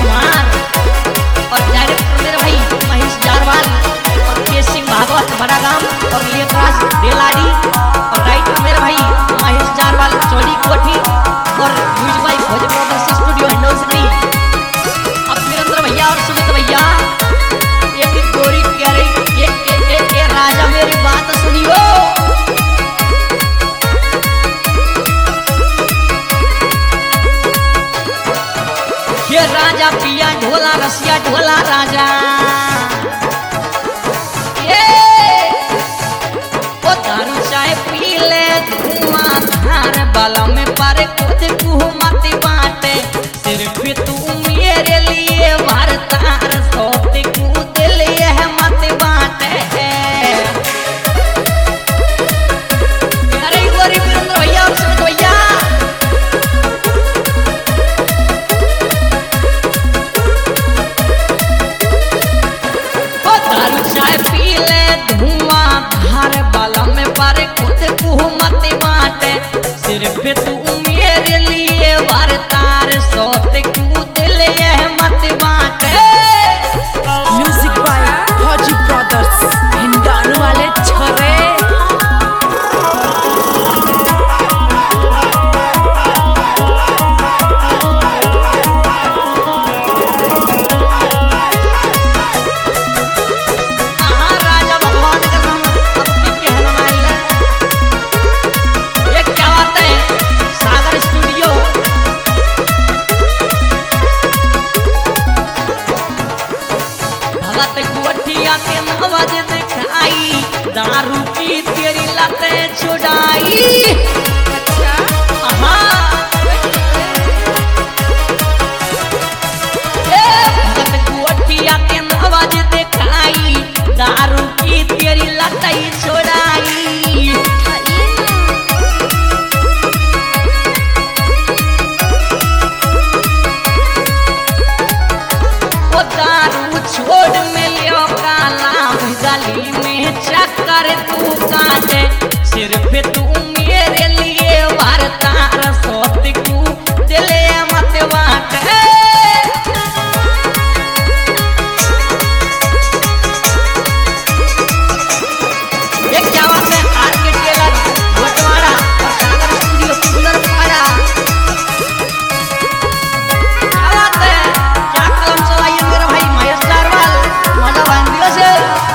कुमार और डायरेक्टर मेरे भाई महेश जारवाल और के सिंह भागवत बड़ा गांव और लेखराज देलाडी और राइटर मेरे भाई महेश जारवाल चौड़ी कोठी और म्यूजिक भाई भोज प्रोडक्शन स्टूडियो हिंडोल सिटी। अब वीरेंद्र भैया और सुमित भैया एक गोरी कह रही ये राजा मेरी बात सुनियो। ये राजा पिया ढोला रसिया ढोला राजा ये ओ दारू चाय पी ले धुआं धार बाला में पारे खुद को मत बाटे सिर्फ तू मेरे लिए वारतार सोते को दिल ये मत बाटे। अरे गोरी वीरेंद्र भैया और सुमित भैया चाय पी ले धुआं धार बाला में पारे खुद को मत बाटे सिर्फ तू मेरे लिए वारतार सोते को दिल ये मत बाटे। Music by Fauji brothers Hindaun वाले छोरे। के नवाज दिखाई दारू की तेरी लतें छुड़ाई। अच्छा भगत गुठिया के नवाज दिखाई दारू की तेरी लतें छुड़ाई। ओ दारू छोड़ में गली में चक्कर तू काटे सिर्फ तू मेरे लिए वारतार सोत को दिले मत बाटे। ये क्या बात है आर के टेलर गोटवाड़ा और सागर स्टूडियो कुलर पाड़ा। क्या बात है क्या कलम चलाइए मेरा भाई महेश जारवाल मजा बांधियो से।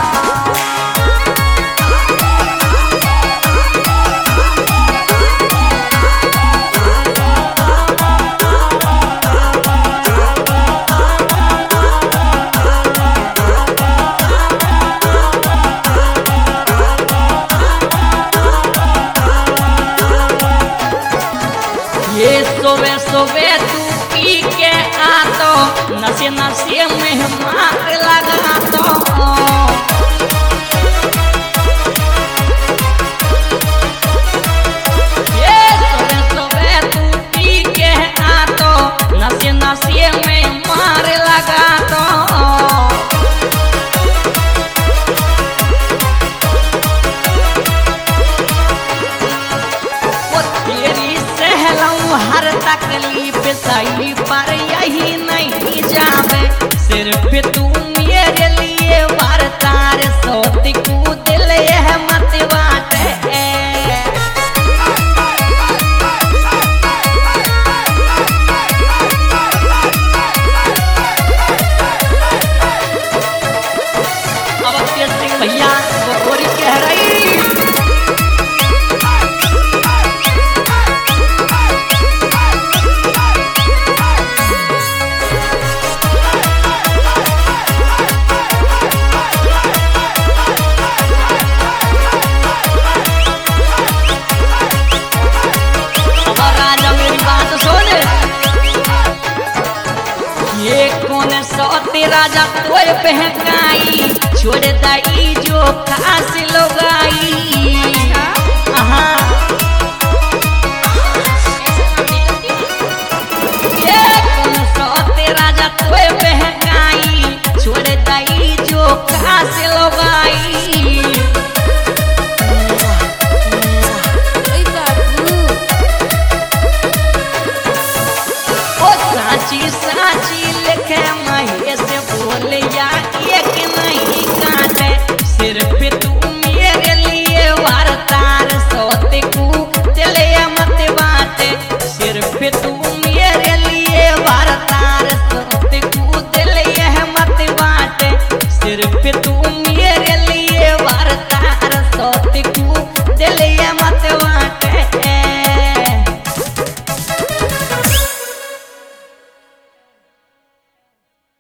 ये सोवे सोवे तू पी के आ तो नशे नशे में मार लगा तो ये सोवे सोवे तू पी के आ तो नशे नशे में मार लगा तो हर तकलीफ सही पर यही नहीं जावे सिर्फ तू मेरे लिए वारतार सोती को दिल ये मत बाटे। अब सिंह भैया वो गोरी कह रही सोते राजा तोर पहकाई छोड़ दाई जो खास लोगाई। ये कौन सोते राजा तोर पहकाई छोड़ दाई जो खास लोगाई। ओ साची साची लिखे तू मेरे लिए बरतार सोते कूद लिए मत बाटे सिर्फ तू